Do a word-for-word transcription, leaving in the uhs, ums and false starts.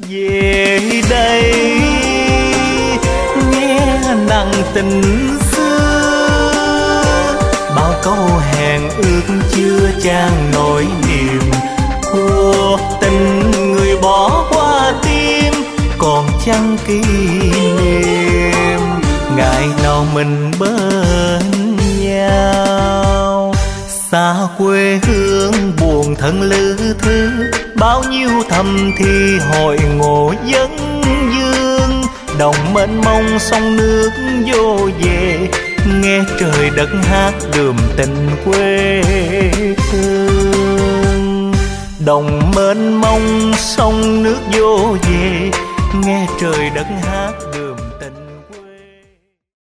Về đây nghe nặng tình xưa, bao câu hẹn ước chưa chan nỗi niềm. Cuộc tình người bỏ qua tim còn chẳng kỷ niệm, ngày nào mình bên nhau. Xa quê hương buồn thân lữ thư, bao nhiêu thầm thì hội ngộ dân dương. Đồng mênh mông sông nước vô về, nghe trời đất hát đượm tình quê hương. Đồng mênh mông sông nước vô về, nghe trời đất hát